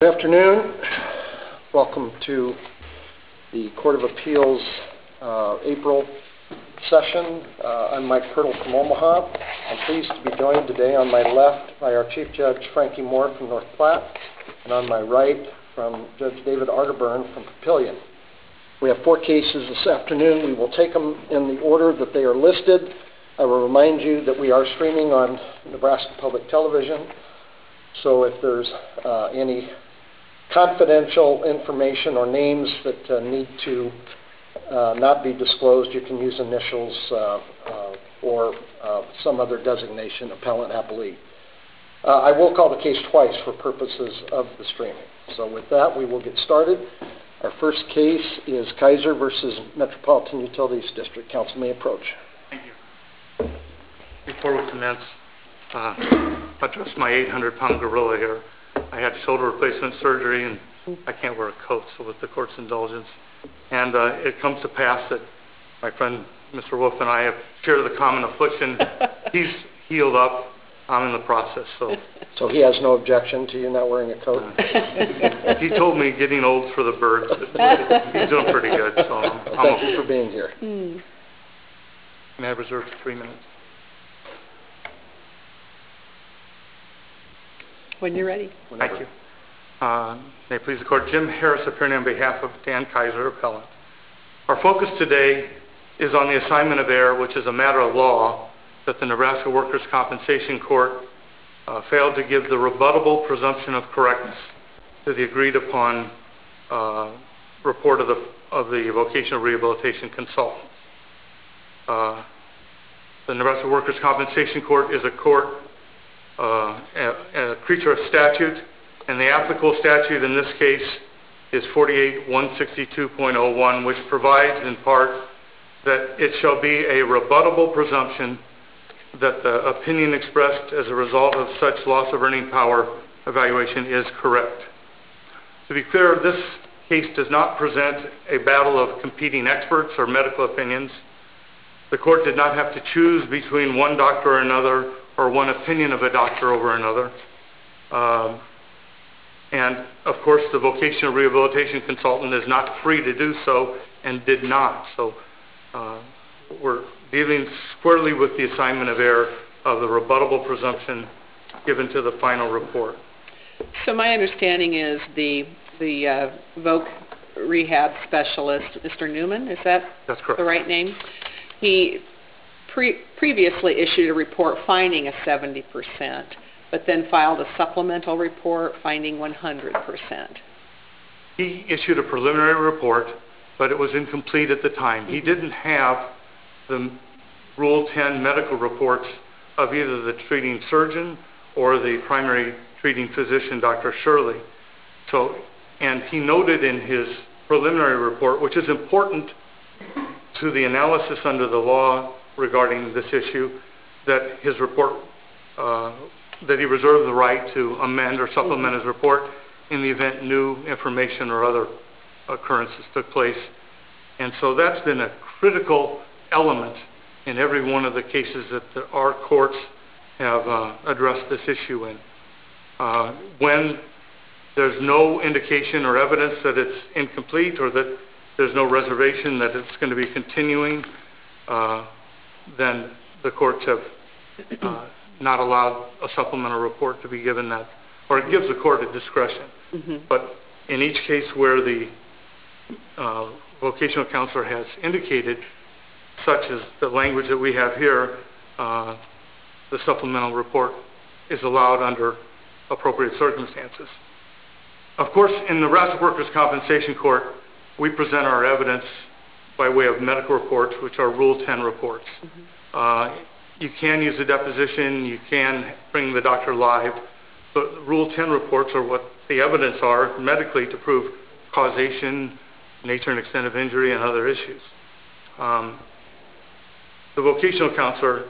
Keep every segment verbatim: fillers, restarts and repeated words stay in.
Good afternoon. Welcome to the Court of Appeals uh, April session. Uh, I'm Mike Pirtle from Omaha. I'm pleased to be joined today on my left by our Chief Judge Frankie Moore from North Platte, and on my right from Judge David Arterburn from Papillion. We have four cases this afternoon. We will take them in the order that they are listed. I will remind you that we are streaming on Nebraska Public Television, so if there's uh, any confidential information or names that uh, need to uh, not be disclosed, you can use initials uh, uh, or uh, some other designation, appellant, appellee. Uh, I will call the case twice for purposes of the streaming. So with that, we will get started. Our first case is Kaiser versus Metropolitan Utilities District. Counsel may approach. Thank you. Before we commence, uh, address my eight hundred pound gorilla here. I had shoulder replacement surgery, and I can't wear a coat, so with the court's indulgence. And uh, it comes to pass that my friend, Mister Wolf, and I have shared the common affliction. He's healed up. I'm in the process. So so he has no objection to you not wearing a coat? Uh, he told me getting old for the birds. He's doing pretty good. So I'm, well, I'm thank okay. you for being here. Mm. May I reserve three minutes? When you're ready. Thank you. Uh, may it please the court, Jim Harris appearing on behalf of Dan Kaiser, appellant. Our focus today is on the assignment of error, which is a matter of law that the Nebraska Workers' Compensation Court uh, failed to give the rebuttable presumption of correctness to the agreed upon uh, report of the, of the vocational rehabilitation consultant. Uh, the Nebraska Workers' Compensation Court is a court Uh, a, a creature of statute, and the applicable statute in this case is forty-eight one sixty-two point oh one, which provides in part that it shall be a rebuttable presumption that the opinion expressed as a result of such loss of earning power evaluation is correct. To be clear, this case does not present a battle of competing experts or medical opinions. The court did not have to choose between one doctor or another, or one opinion of a doctor over another. Um, and of course, the vocational rehabilitation consultant is not free to do so and did not. So uh, we're dealing squarely with the assignment of error of the rebuttable presumption given to the final report. So my understanding is the the uh, voc rehab specialist, Mister Newman, is that That's correct. the right name? He Pre- previously issued a report finding a seventy percent, but then filed a supplemental report finding one hundred percent. He issued a preliminary report, but it was incomplete at the time. He didn't have the Rule ten medical reports of either the treating surgeon or the primary treating physician, Doctor Shirley. So, and he noted in his preliminary report, which is important to the analysis under the law regarding this issue, that his report, uh, that he reserved the right to amend or supplement his report in the event new information or other occurrences took place. And so that's been a critical element in every one of the cases that the, our courts have uh, addressed this issue in. Uh, when there's no indication or evidence that it's incomplete or that there's no reservation that it's going to be continuing, uh, then the courts have uh, not allowed a supplemental report to be given that, or it gives the court a discretion. Mm-hmm. But in each case where the uh, vocational counselor has indicated, such as the language that we have here, uh, the supplemental report is allowed under appropriate circumstances. Of course, in the Nebraska Workers' Compensation Court, we present our evidence by way of medical reports, which are Rule ten reports. Mm-hmm. Uh, you can use a deposition, you can bring the doctor live, but Rule ten reports are what the evidence are medically to prove causation, nature and extent of injury, and other issues. Um, the vocational counselor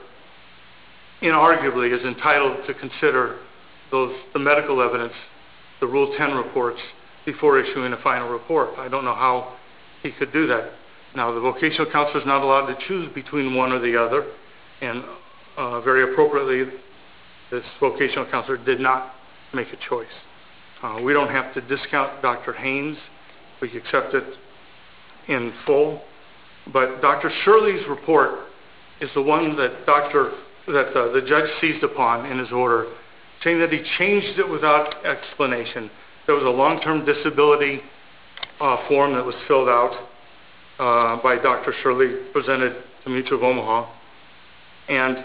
inarguably is entitled to consider those the medical evidence, the Rule ten reports, before issuing a final report. I don't know how he could do that. Now, the vocational counselor is not allowed to choose between one or the other, and uh, very appropriately, this vocational counselor did not make a choice. Uh, we don't have to discount Doctor Haynes. We accept it in full. But Doctor Shirley's report is the one that Doctor that uh, the judge seized upon in his order, saying that he changed it without explanation. There was a long-term disability uh, form that was filled out uh, by Doctor Shirley, presented to Mutual of Omaha. And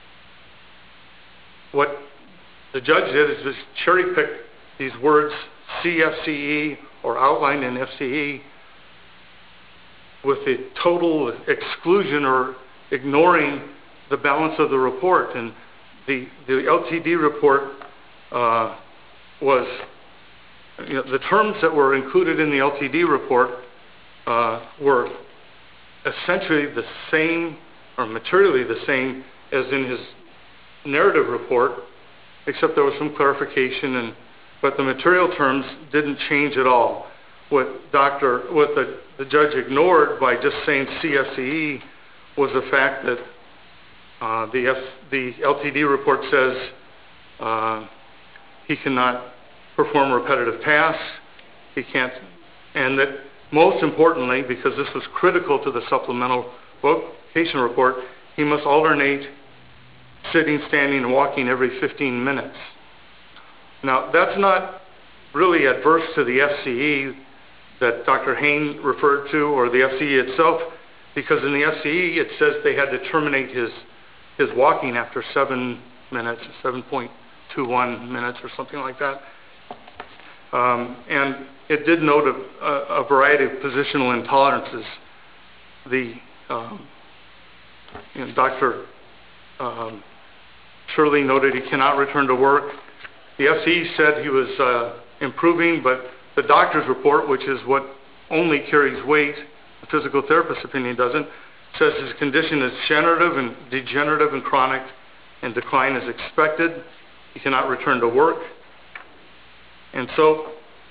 what the judge did is just cherry-pick these words C F C E or outlined in F C E with the total exclusion or ignoring the balance of the report. And the, the L T D report uh, was, you know, the terms that were included in the L T D report uh, were essentially the same or materially the same as in his narrative report, except there was some clarification, and but the material terms didn't change at all. What Doctor, what the, the judge ignored by just saying C F C E was the fact that uh, the, F, the L T D report says uh, he cannot perform repetitive tasks, he can't, and that most importantly, because this was critical to the supplemental vocation report, he must alternate sitting, standing, and walking every fifteen minutes. Now, that's not really adverse to the F C E that Doctor Haynes referred to, or the F C E itself, because in the F C E it says they had to terminate his his walking after seven minutes, seven point two one minutes or something like that. Um, and it did note a, a, a variety of positional intolerances. The um, you know, Doctor Um, Shirley noted he cannot return to work. The F C E said he was uh, improving, but the doctor's report, which is what only carries weight, the physical therapist's opinion doesn't, says his condition is degenerative and degenerative and chronic, and decline is expected. He cannot return to work. And so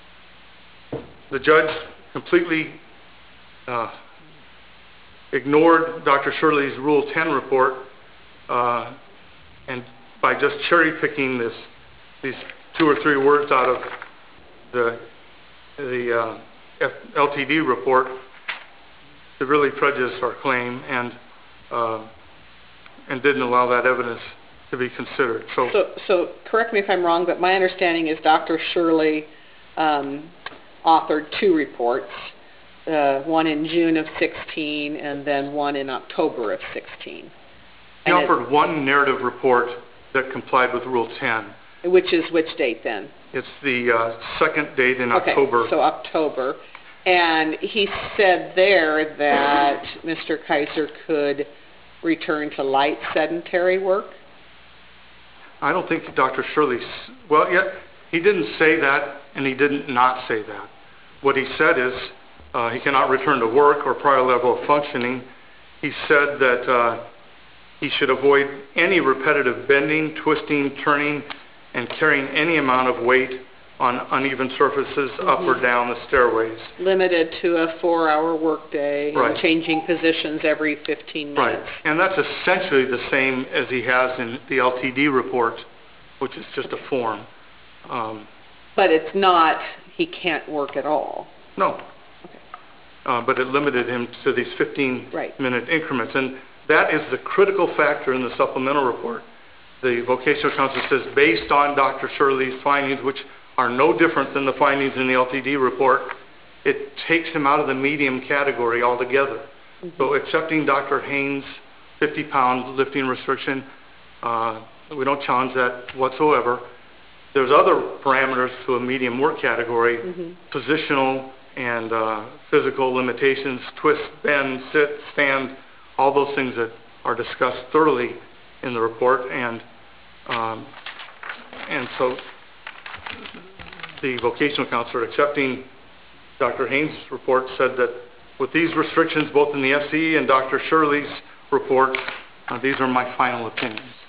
the judge completely uh, ignored Doctor Shirley's Rule ten report, uh, and by just cherry picking this, these two or three words out of the, the uh, F L T D report, to really prejudice our claim, and uh, and didn't allow that evidence to be considered. So, so, so correct me if I'm wrong, but my understanding is Doctor Shirley um, authored two reports, uh, one in June of sixteen and then one in October of sixteen. He and offered it, one narrative report that complied with Rule ten. Which is which date then? It's the uh, second date in okay, October. So October. And he said there that Mister Kaiser could return to light sedentary work? I don't think Doctor Shirley, well, yeah, he didn't say that, and he didn't not say that. What he said is uh, he cannot return to work or prior level of functioning. He said that uh, he should avoid any repetitive bending, twisting, turning, and carrying any amount of weight on uneven surfaces, mm-hmm. up or down the stairways. Limited to a four-hour workday, right. And changing positions every fifteen minutes. Right, and that's essentially the same as he has in the L T D report, which is just okay. a form. Um, but it's not, he can't work at all. No. Okay. Uh, but it limited him to these fifteen-minute right. increments, and that is the critical factor in the supplemental report. The vocational counsel says, based on Doctor Shirley's findings, which are no different than the findings in the L T D report, it takes him out of the medium category altogether. Mm-hmm. So accepting Doctor Haynes' fifty pound lifting restriction, uh, we don't challenge that whatsoever. There's other parameters to a medium work category, mm-hmm. positional and uh, physical limitations, twist, bend, sit, stand, all those things that are discussed thoroughly in the report. And um, and so the vocational counselor accepting Doctor Haynes' report said that with these restrictions, both in the F C E and Doctor Shirley's reports, uh, these are my final opinions.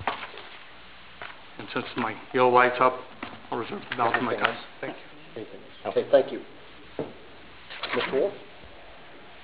And since my yellow light's up, I'll reserve the balance of my time. Thank you. Okay, thank you. Mister Wolf?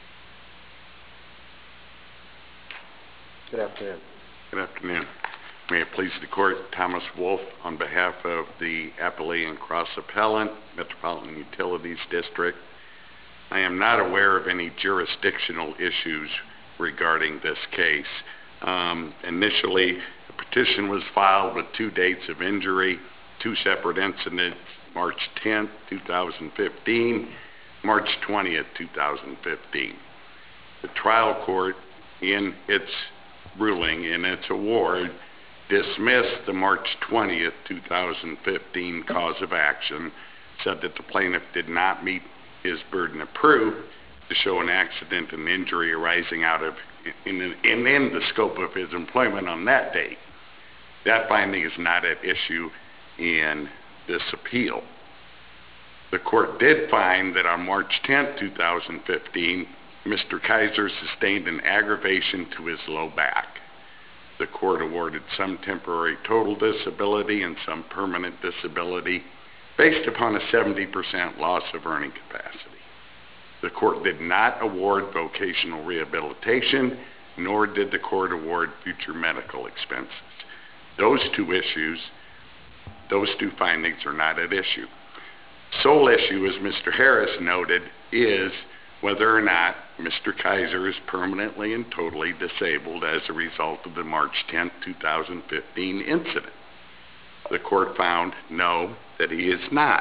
Good afternoon. Good afternoon. May May it please the Court, Thomas Wolf on behalf of the Appalachian and Cross Appellant, Metropolitan Utilities District. I am not aware of any jurisdictional issues regarding this case. Um, initially, a petition was filed with two dates of injury, two separate incidents, March tenth, two thousand fifteen, March twentieth, two thousand fifteen. The trial court, in its ruling, in its award, dismissed the March twentieth, two thousand fifteen cause of action, said that the plaintiff did not meet his burden of proof to show an accident and injury arising out of in, in, in the scope of his employment on that date. That finding is not at issue in this appeal. The court did find that on March tenth, two thousand fifteen, Mister Kaiser sustained an aggravation to his low back. The court awarded some temporary total disability and some permanent disability based upon a seventy percent loss of earning capacity. The court did not award vocational rehabilitation, nor did the court award future medical expenses. Those two issues, those two findings are not at issue. Sole issue, as Mister Harris noted, is whether or not Mister Kaiser is permanently and totally disabled as a result of the March tenth, two thousand fifteen incident. The court found no, that he is not.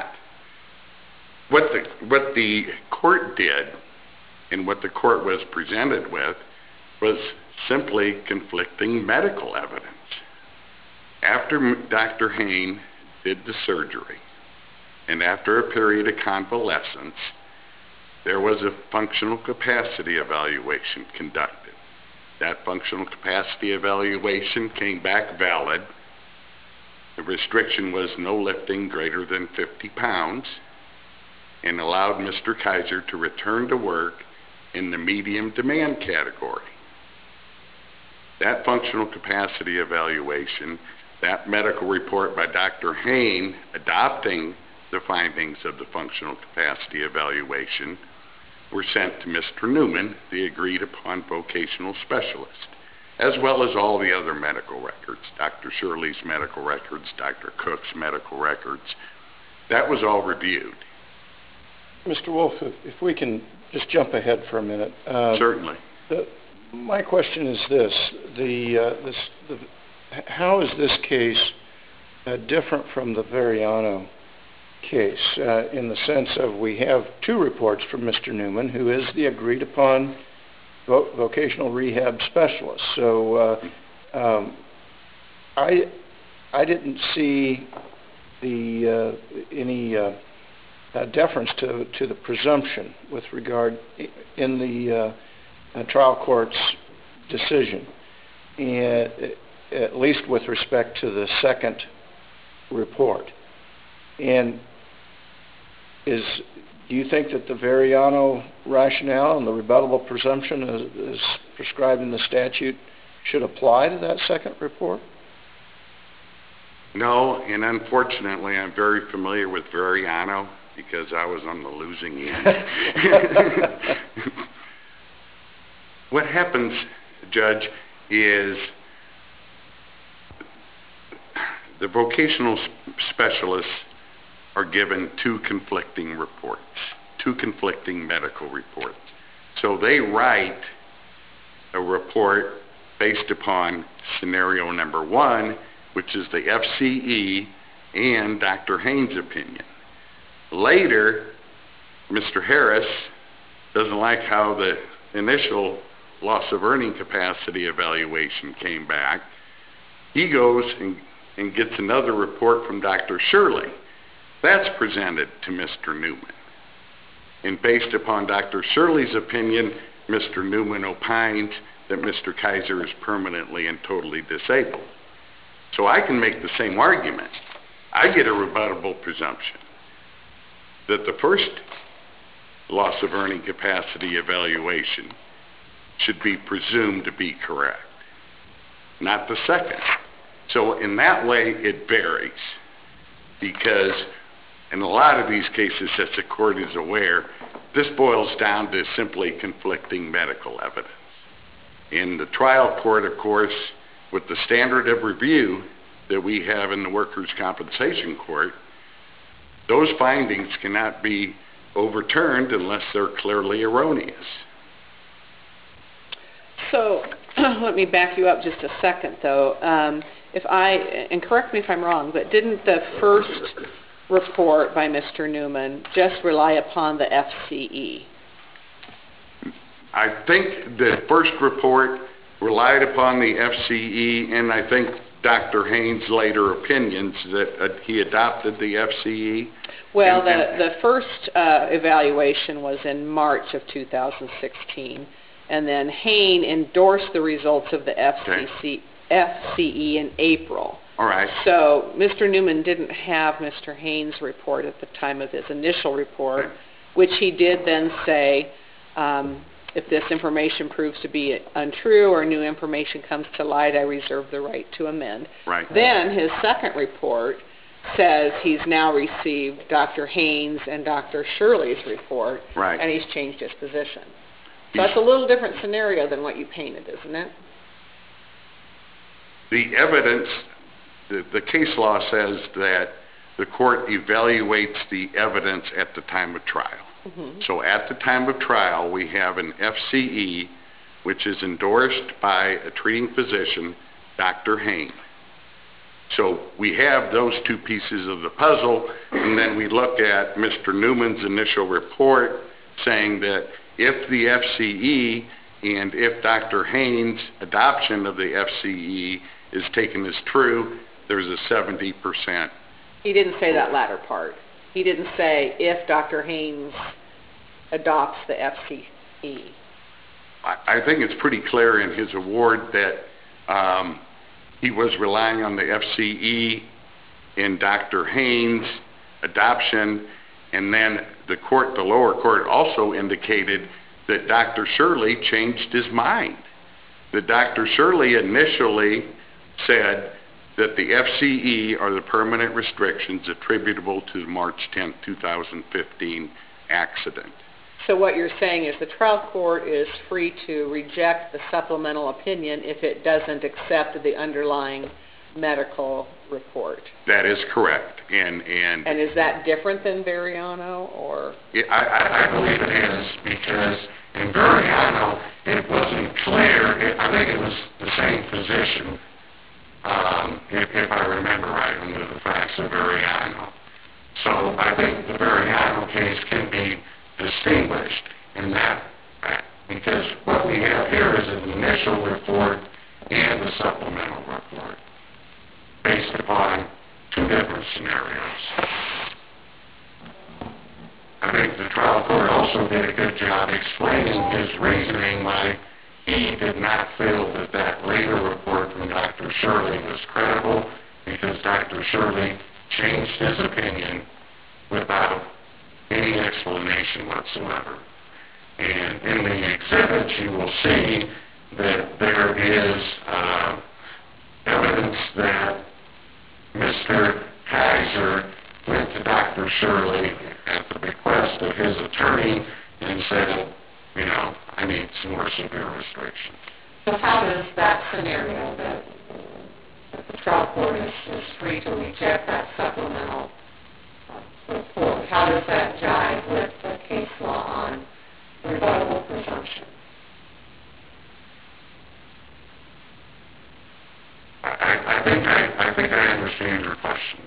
What the, what the court did and what the court was presented with was simply conflicting medical evidence. After Doctor Hain did the surgery and after a period of convalescence, there was a functional capacity evaluation conducted. That functional capacity evaluation came back valid. The restriction was no lifting greater than fifty pounds and allowed Mister Kaiser to return to work in the medium demand category. That functional capacity evaluation, that medical report by Doctor Hain adopting the findings of the functional capacity evaluation, were sent to Mister Newman, the agreed upon vocational specialist, as well as all the other medical records, Doctor Shirley's medical records, Doctor Cook's medical records. That was all reviewed. Mister Wolf, if, if we can just jump ahead for a minute. Uh, Certainly. The, my question is this, the, uh, this the, how is this case uh, different from the Veriano case uh, in the sense of we have two reports from Mister Newman, who is the agreed upon vo- vocational rehab specialist. So uh, um, I I didn't see the uh, any uh, uh, deference to to the presumption with regard in the uh, uh, trial court's decision, and at least with respect to the second report. And is, do you think that the Veriano rationale and the rebuttable presumption as, as prescribed in the statute should apply to that second report? No, and unfortunately I'm very familiar with Veriano because I was on the losing end. What happens, Judge, is the vocational specialists are given two conflicting reports, two conflicting medical reports. So they write a report based upon scenario number one, which is the F C E and Doctor Hain's opinion. Later, Mister Harris doesn't like how the initial loss of earning capacity evaluation came back. He goes and, and gets another report from Doctor Shirley. That's presented to Mister Newman. And based upon Doctor Shirley's opinion, Mister Newman opines that Mister Kaiser is permanently and totally disabled. So I can make the same argument. I get a rebuttable presumption that the first loss of earning capacity evaluation should be presumed to be correct, not the second. So in that way, it varies, because in a lot of these cases, as the court is aware, this boils down to simply conflicting medical evidence. In the trial court, of course, with the standard of review that we have in the Workers' Compensation Court, those findings cannot be overturned unless they're clearly erroneous. So, let me back you up just a second, though. Um, if I, and correct me if I'm wrong, but didn't the first report by Mister Newman just rely upon the F C E? I think the first report relied upon the F C E, and I think Doctor Haynes' later opinions that uh, he adopted the F C E. Well, and, and the, the first uh, evaluation was in March of two thousand sixteen, and then Haynes endorsed the results of the F C C, okay. F C E in April. All right. So Mister Newman didn't have Mister Haynes' report at the time of his initial report, okay. which he did then say, um, if this information proves to be untrue or new information comes to light, I reserve the right to amend. Right. Then his second report says he's now received Doctor Haynes and Doctor Shirley's report, right. and he's changed his position. So that's a little different scenario than what you painted, isn't it? The evidence, the, the case law says that the court evaluates the evidence at the time of trial. Mm-hmm. So at the time of trial, we have an F C E, which is endorsed by a treating physician, Doctor Haynes. So we have those two pieces of the puzzle, and then we look at Mister Newman's initial report saying that if the F C E and if Doctor Haynes' adoption of the F C E is taken as true, there's a seventy percent. He didn't say that latter part. He didn't say if Doctor Haynes adopts the F C E. I, I think it's pretty clear in his award that um, he was relying on the F C E in Doctor Haynes' adoption, and then the court, the lower court, also indicated that Doctor Shirley changed his mind. That Doctor Shirley initially said that the F C E are the permanent restrictions attributable to the March tenth, two thousand fifteen accident. So what you're saying is the trial court is free to reject the supplemental opinion if it doesn't accept the underlying medical report. That is correct. And and, and is that different than Veriano, or? It, I, I, I believe it is, because in Veriano it wasn't clear. It, I think it was the same physician, um, if, if I remember right, under the facts of Veriano. So I think the Veriano case can be distinguished in that fact, because what we have here is an initial report and a supplemental report based upon two different scenarios. I think the trial court also did a good job explaining his reasoning why he did not feel that that later report from Doctor Shirley was credible, because Doctor Shirley changed his opinion without any explanation whatsoever. And in the exhibits, you will see that there is uh, evidence that Mister Kaiser went to Doctor Shirley at the request of his attorney and said, you know, I need some more severe restrictions. So how does that scenario, that the trial court is, is free to reject that supplemental report, how does that jive with the case law on rebuttable presumption? I, I, I think I, I think I understand your question.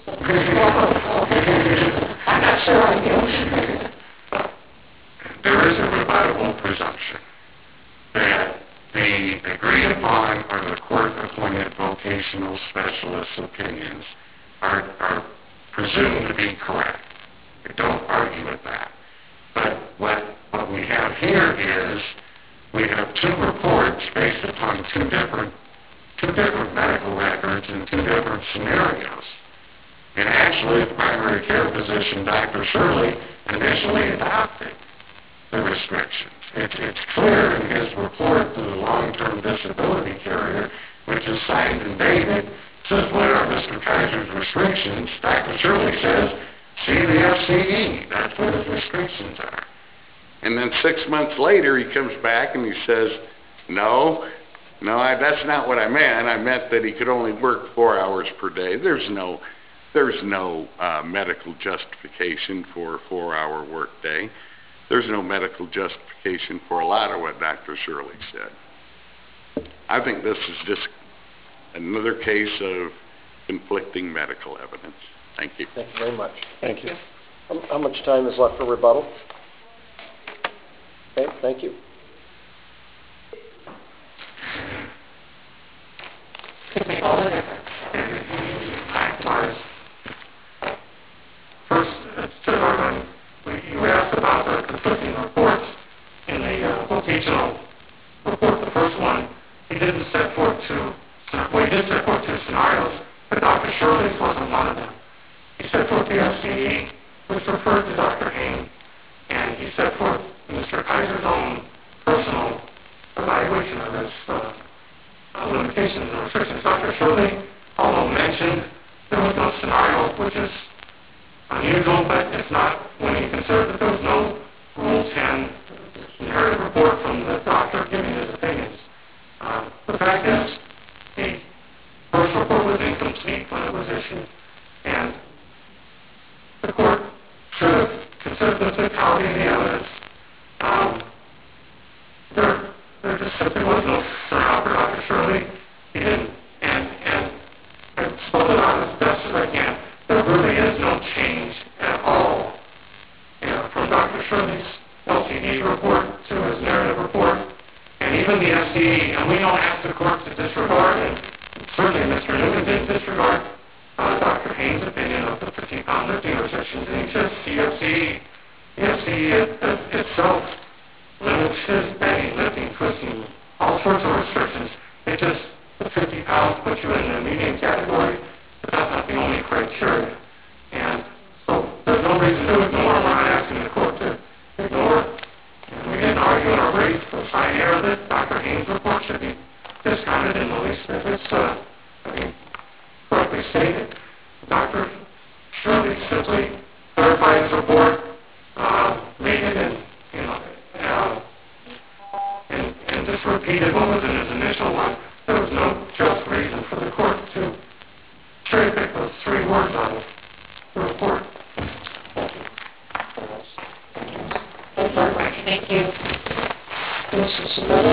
I'm not sure I do. There is a rebuttable presumption that the agreed upon or the court-appointed vocational specialist's opinions are, are presumed to be correct. We don't argue with that. But what, what we have here is we have two reports based upon two different two different medical records and two different scenarios. And actually, the primary care physician, Doctor Shirley, initially adopted the restrictions. It's, it's clear in his report to the long-term disability carrier, which is signed and dated, says, what are Mister Kaiser's restrictions? Doctor Shirley says, see the F C E. That's what his restrictions are. And then six months later, he comes back and he says, no, No, I, that's not what I meant. I meant that he could only work four hours per day. There's no, there's no uh, medical justification for a four-hour workday. There's no medical justification for a lot of what Doctor Shirley said. I think this is just another case of conflicting medical evidence. Thank you. Thank you very much. Thank you. How, how much time is left for rebuttal? Okay, thank you. First, to Norman, you asked about the conflicting reports in the uh, vocational report. The first one, he didn't set forth two, well, he did set forth two scenarios, but Doctor Shirley's wasn't one of them. He set forth the F C E, which referred to Doctor Hain, and he set forth Mister Kaiser's own personal evaluation of his uh, uh, limitations and restrictions. Doctor Shirley, although mentioned, there was no scenario, which is unusual, but it's not when you consider that there was no Rule ten narrative report from the doctor giving his opinions. Uh, the fact is, the first report was incomplete when it was issued, and the court should have considered the totality of the evidence. Um, there, there just simply was no scenario for Doctor Shirley. He didn't, and, and I've spoken out as best as I can. There really is no change at all, you know, from Doctor Shirley's L C D report to his narrative report, and even the F C E. And we don't ask the court to disregard, and certainly Mister Newman didn't disregard uh, Doctor Hain's opinion of the fifteen-pound lifting restrictions, and he says C F C E. The F C E it, it, itself limits his bending, lifting, twisting, all sorts of restrictions. It just, the fifty pounds puts you in the medium category, but that's not the only criteria. And so there's no reason to ignore. We're not asking the court to ignore. And we didn't argue in our brief for fine error that Doctor Hain's report should be discounted in the least if it's, uh, I mean, correctly stated. Doctor Shirley simply clarified his report, uh, made it in, you know, uh, and, and just repeated what was in his initial one. There was no just reason for the court to cherry pick those three words out of the report. Thank you. Thank you. This is submitted.